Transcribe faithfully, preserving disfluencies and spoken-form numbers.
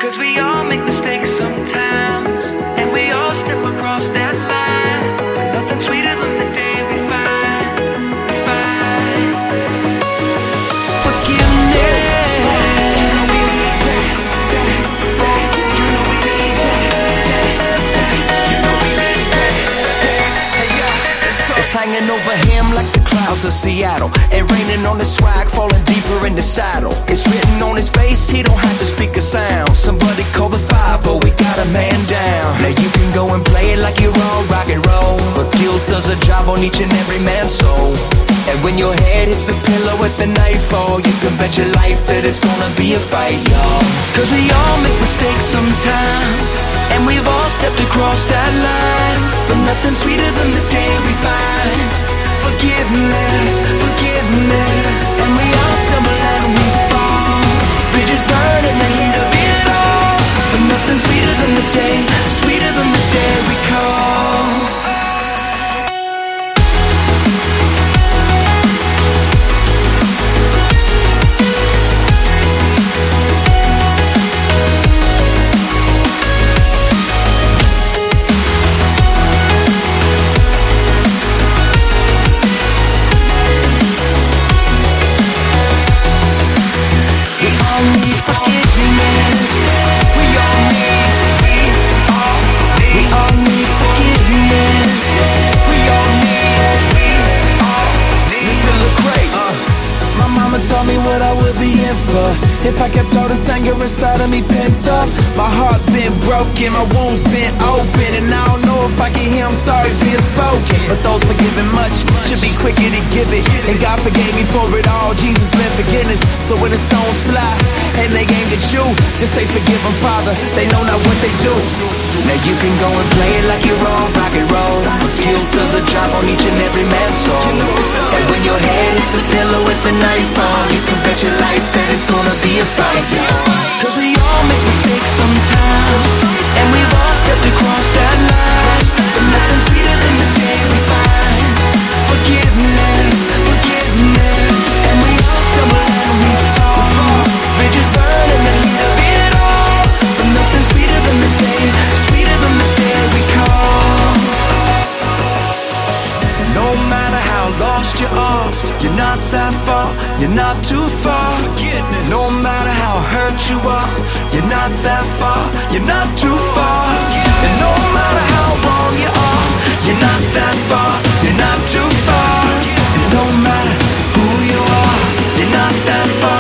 Cause we all make mistakes sometimes, and we all step across that line. But nothing sweeter than the day we find, we find forgiveness. You know we need that, that, that. You know we need that, that, that. You know we need that, that. Hey, yeah, let's talk. It's hanging over him like the clouds of Seattle, and raining on his swag, falling deeper in the saddle. It's written on his face, he don't have to speak a sound. Somebody call the five oh, we got a man down. Now you can go and play it like you're all rock and roll, but guilt does a job on each and every man's soul. And when your head hits the pillow at the nightfall, you can bet your life that it's gonna be a fight, y'all. Cause we all make mistakes sometimes, and we've all stepped across that line. But nothing sweeter than the day we find forgiveness, forgiveness. And we all stumble and we fall, bridges burn in the heat of it all. But nothing sweeter than the day, sweeter than the day we call. Tell me what I would be in for if I kept all this anger inside of me pent up. My heart been broken, my wounds been open, and I don't know if I can hear I'm sorry being spoken. But those forgiven much should be quicker to give it, and God forgave me for it all. Jesus bled forgiveness. So when the stones fly and they aim at you, just say forgive them, Father, they know not what they do. Now you can go and play it like you're on rock and roll, but guilt does a job on each and every man's soul. And when your head hits the pillow at the nightfall, you can bet your life that it's gonna be a fight, yeah. Cause we all make mistakes sometimes, and we've all stepped across that line. But nothing sweeter than the day we find forgiveness, forgiveness. And we all stumble and we fall, bridges burn in the heat of it all. But nothing sweeter than the day, sweeter than the day we call. No matter how lost you are, you're not that far, you're not too far. Forgiveness. No matter how hurt you are, you're not that far, you're not too far. And no matter how wrong you are, you're not that far, you're not too far. And no matter who you are, you're not that far.